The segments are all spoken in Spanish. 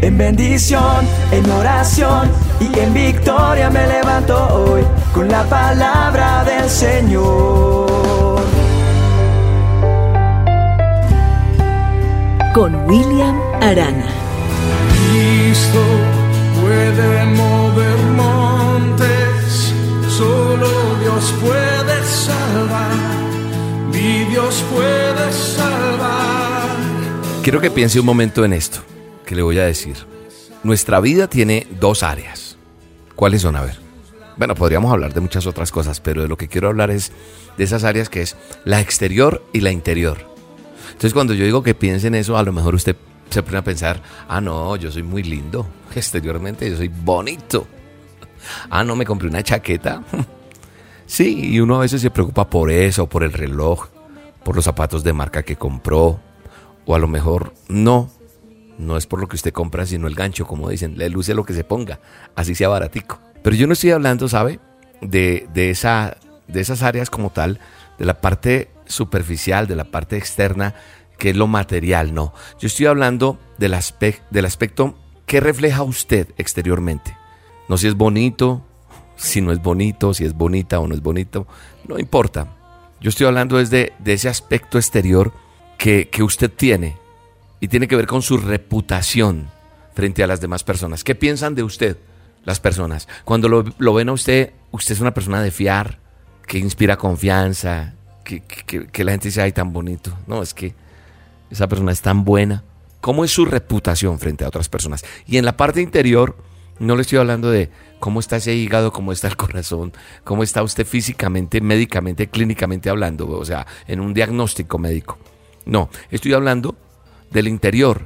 En bendición, en oración y en victoria me levanto hoy con la palabra del Señor. Con William Arana. Cristo puede mover montes, solo Dios puede salvar, mi Dios puede salvar. Quiero que piense un momento en esto que le voy a decir. Nuestra vida tiene dos áreas. ¿Cuáles son? A ver. Bueno, podríamos hablar de muchas otras cosas, pero de lo que quiero hablar es de esas áreas que es la exterior y la interior. Entonces, cuando yo digo que piense en eso, a lo mejor usted se pone a pensar, no, yo soy muy lindo, exteriormente yo soy bonito. No, me compré una chaqueta. Sí, y uno a veces se preocupa por eso, por el reloj, por los zapatos de marca que compró, o a lo mejor no es por lo que usted compra, sino el gancho, como dicen, le luce lo que se ponga, así sea baratico. Pero yo no estoy hablando, ¿sabe?, de esas áreas como tal, de la parte superficial, de la parte externa, que es lo material, no. Yo estoy hablando del aspecto que refleja usted exteriormente. No si es bonito, si no es bonito, si es bonita o no es bonito, no importa. Yo estoy hablando de ese aspecto exterior que usted tiene, y tiene que ver con su reputación frente a las demás personas. ¿Qué piensan de usted las personas? Cuando lo ven a usted es una persona de fiar, que inspira confianza, que la gente dice, ay, tan bonito. No, es que esa persona es tan buena. ¿Cómo es su reputación frente a otras personas? Y en la parte interior, no le estoy hablando de cómo está ese hígado, cómo está el corazón, cómo está usted físicamente, médicamente, clínicamente hablando, o sea, en un diagnóstico médico. No, estoy hablando del interior,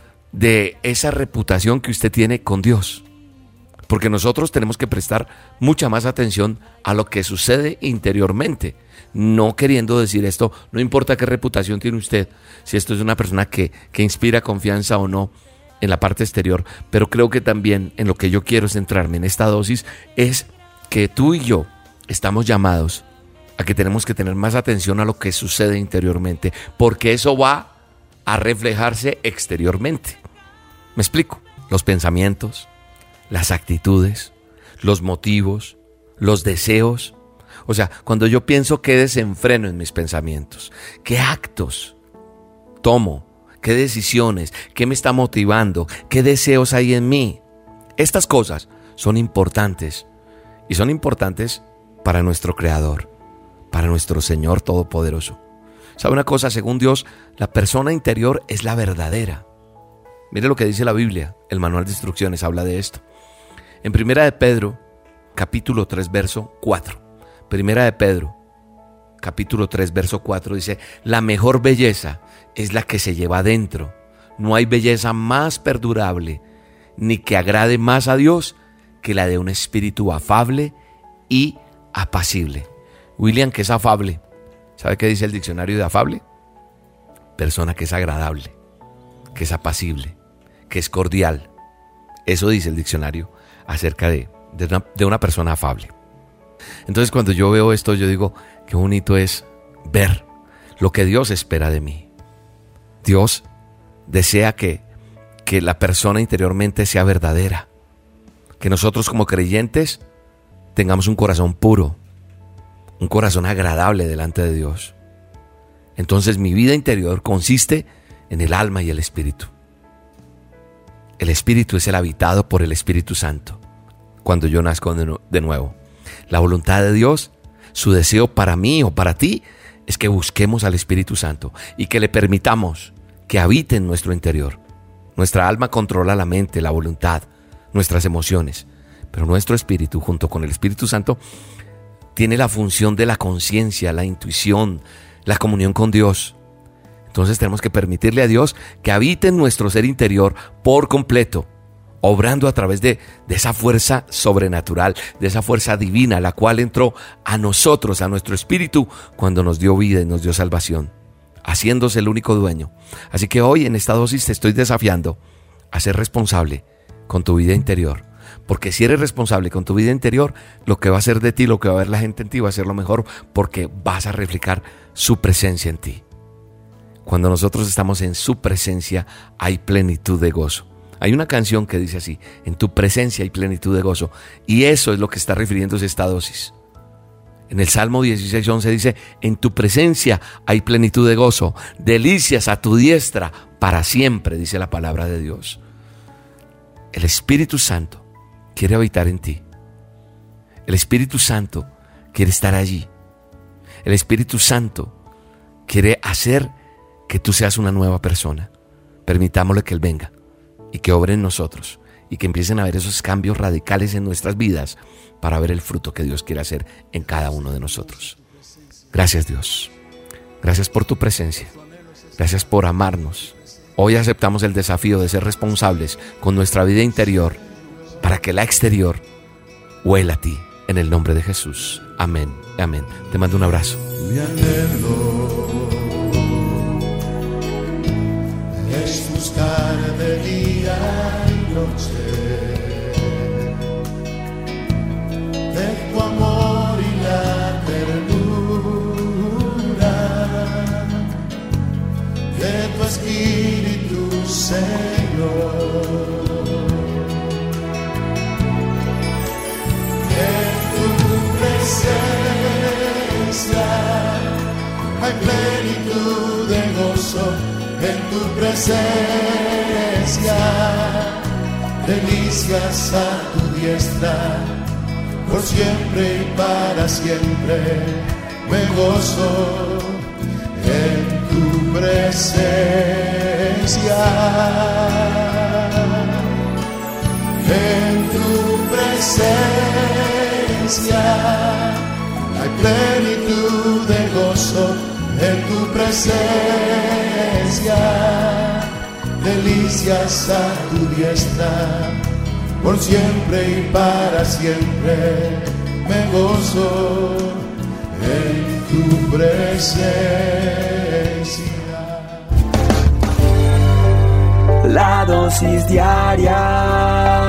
de esa reputación que usted tiene con Dios. Porque nosotros tenemos que prestar mucha más atención a lo que sucede interiormente. No queriendo decir esto, no importa qué reputación tiene usted, si esto es una persona que inspira confianza o no en la parte exterior. Pero creo que también en lo que yo quiero centrarme en esta dosis es que tú y yo estamos llamados a que tenemos que tener más atención a lo que sucede interiormente, porque eso va a reflejarse exteriormente. ¿Me explico? Los pensamientos, las actitudes, los motivos, los deseos. O sea, cuando yo pienso, qué desenfreno en mis pensamientos, qué actos tomo, qué decisiones, qué me está motivando, qué deseos hay en mí. Estas cosas son importantes, y son importantes para nuestro Creador, para nuestro Señor Todopoderoso. ¿Sabe una cosa? Según Dios, la persona interior es la verdadera. Mire lo que dice la Biblia, el manual de instrucciones habla de esto. En Primera de Pedro, capítulo 3, verso 4. Primera de Pedro, capítulo 3, verso 4 dice, la mejor belleza es la que se lleva adentro. No hay belleza más perdurable, ni que agrade más a Dios que la de un espíritu afable y apacible. William, ¿qué es afable? ¿Sabe qué dice el diccionario de afable? Persona que es agradable, que es apacible, que es cordial. Eso dice el diccionario acerca de una persona afable. Entonces, cuando yo veo esto, yo digo, qué bonito es ver lo que Dios espera de mí. Dios desea que la persona interiormente sea verdadera, que nosotros como creyentes tengamos un corazón puro, un corazón agradable delante de Dios. Entonces mi vida interior consiste en el alma y el espíritu. El espíritu es el habitado por el Espíritu Santo cuando yo nazco de nuevo. La voluntad de Dios, su deseo para mí o para ti, es que busquemos al Espíritu Santo y que le permitamos que habite en nuestro interior. Nuestra alma controla la mente, la voluntad, nuestras emociones, pero nuestro espíritu, junto con el Espíritu Santo, tiene la función de la conciencia, la intuición, la comunión con Dios. Entonces tenemos que permitirle a Dios que habite en nuestro ser interior por completo, obrando a través de esa fuerza sobrenatural, de esa fuerza divina, la cual entró a nosotros, a nuestro espíritu, cuando nos dio vida y nos dio salvación, haciéndose el único dueño. Así que hoy en esta dosis te estoy desafiando a ser responsable con tu vida interior. Porque si eres responsable con tu vida interior, lo que va a ser de ti, lo que va a ver la gente en ti va a ser lo mejor, porque vas a reflejar su presencia en ti. Cuando nosotros estamos en su presencia, hay plenitud de gozo. Hay una canción que dice así: en tu presencia hay plenitud de gozo. Y eso es lo que está refiriéndose esta dosis. En el Salmo 16:11 dice: en tu presencia hay plenitud de gozo, delicias a tu diestra para siempre, dice la palabra de Dios. El Espíritu Santo quiere habitar en ti. El Espíritu Santo quiere estar allí. El Espíritu Santo quiere hacer que tú seas una nueva persona. Permitámosle que Él venga y que obre en nosotros y que empiecen a haber esos cambios radicales en nuestras vidas para ver el fruto que Dios quiere hacer en cada uno de nosotros. Gracias, Dios. Gracias por tu presencia. Gracias por amarnos. Hoy aceptamos el desafío de ser responsables con nuestra vida interior para que la exterior huela a ti. En el nombre de Jesús. Amén. Amén. Te mando un abrazo. Mi anhelo es buscar de día y noche de tu amor y la ternura de tu Espíritu, Señor. Hay plenitud de gozo en tu presencia, delicias a tu diestra, por siempre y para siempre me gozo en tu presencia, en tu presencia. Hay plenitud de gozo en tu presencia, delicias a tu diestra, por siempre y para siempre me gozo en tu presencia. La dosis diaria